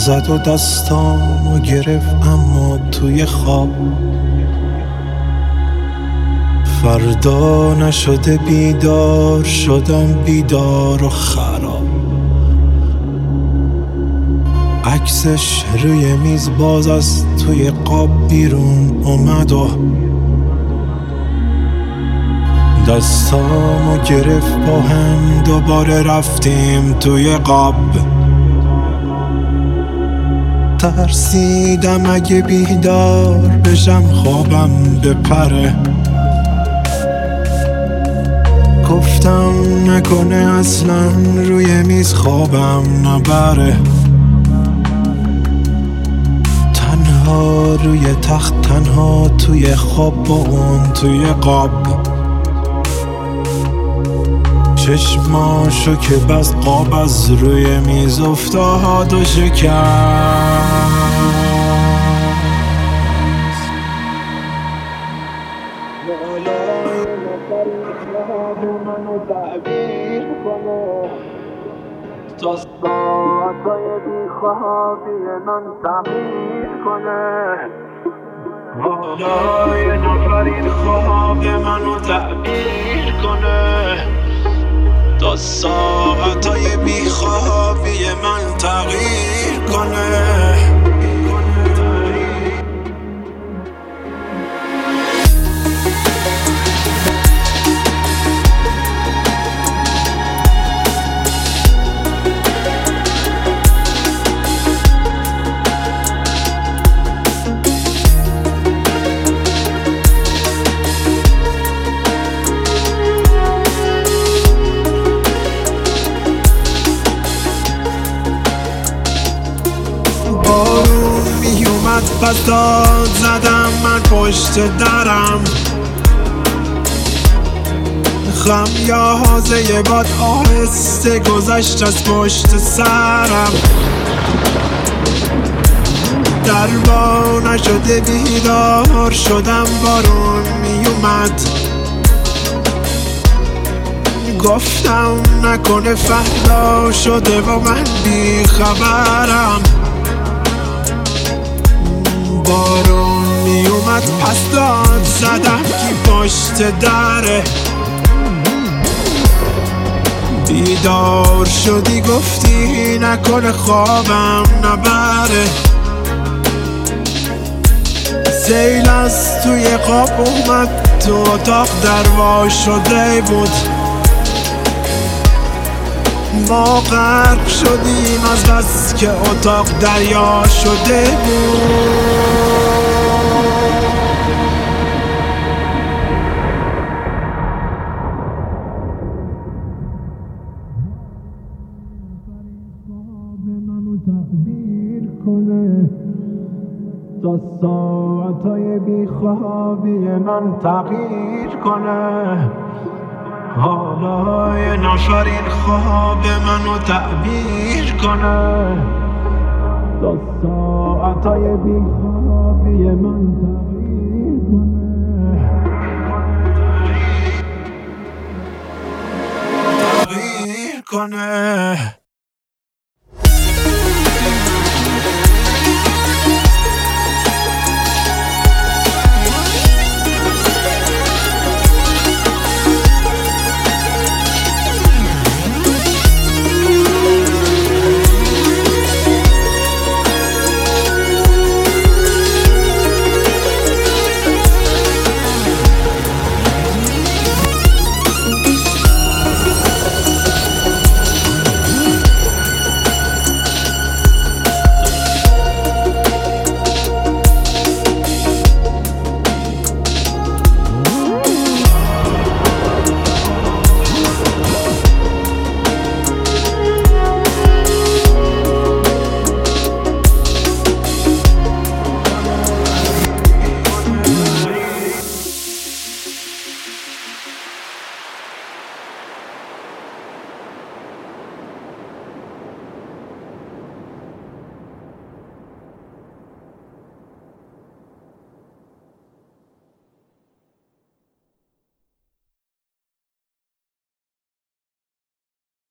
زد و دستامو گرفت اما توی خواب. فردا نشده بیدار شدم، بیدار و خراب. عکسش روی میز باز از توی قاب بیرون اومد و دستامو گرفت با هم دوباره رفتیم توی قاب. ترسیدم اگه بیدار بشم خوابم بپره. گفتم نکنه اصلا روی میز خوابم نبره. تنها روی تخت، تنها توی خواب با اون توی قاب. چشماشو که بس قاب از روی میز افتاد و شکست. منو تعبیر کنه تا ساعتای بیخوابی من تغییر کنه. حالا یه نفر این خواب منو تعبیر کنه تا ساعتای بیخوابی من تغییر کنه. پس داد زدم من پشت درم. خمیازه باد آهسته گذشت از پشت سرم. دربا نشده بیدار شدم، بارون میومد. گفتم نکنه فردا شده و من بیخبرم. بارون میومد پس داد زدم کی پشت دره. بیدار شدی گفتی نکنه خوابم نبره. سیل از توی قاب اومد تو اتاق دروا شده بود. ما غرق شدیم از بس که اتاق دریا شده بود. تعبیر کنه تا ساعتای بیخوابی من تغییر کنه. حالا یه نفر این خواب منو تعبیر کنه تا ساعتای بیخوابی من تغییر کنه.